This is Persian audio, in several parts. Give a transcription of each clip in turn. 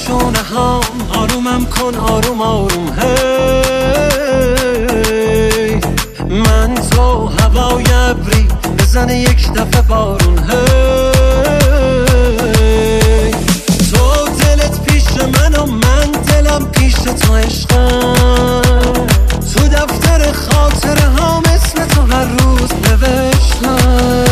شونه ها، آرومم کن آروم آروم. هی من تو هوای ابری بزنه یک دفعه بارون. هی تو دلت پیش من و من دلم پیش تو عشقم. تو دفتر خاطره ها مثل تو هر روز نوشتم.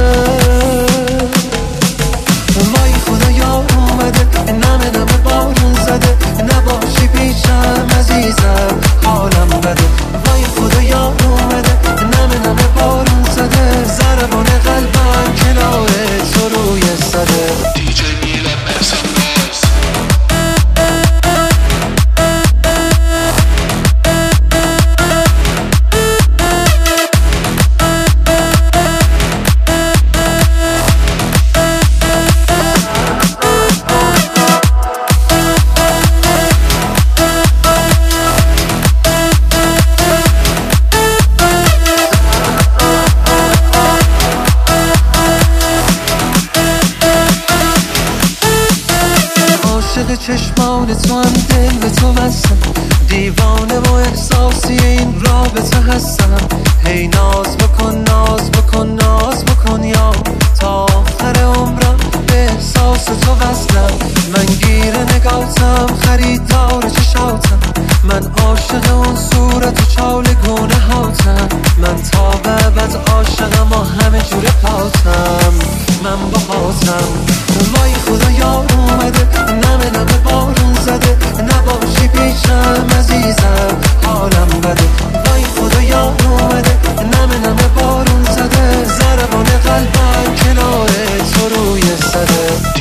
وای خدایا اومده نمه نمه بارون زده، نباشی پیشم عزیزم حالم بده. وای خدایا اومده نمه نمه بارون زده، ضربان قلبم کنار تو روی صده. عاشق چشمان تو هم دل به تو بستم، دیوانه و احساسی این رابطه هستم. هی ناز بکن ناز بکن ناز بکن یا تا آخر عمرم به احساس تو وصلم. من گیر نگاتم خریدار چشاتم، من عاشق اون صورت و چالگونه هاتم. من تا به بعد عاشقم و همه جوره پاتم، من با هاتم. وای خدایا اومده نمه نمه بارون زده، نباشی پیشم عزیزم حالم بده. وای خدایا اومده نمه نمه بارون زده، ضربان قلبم کنار تو روی صده.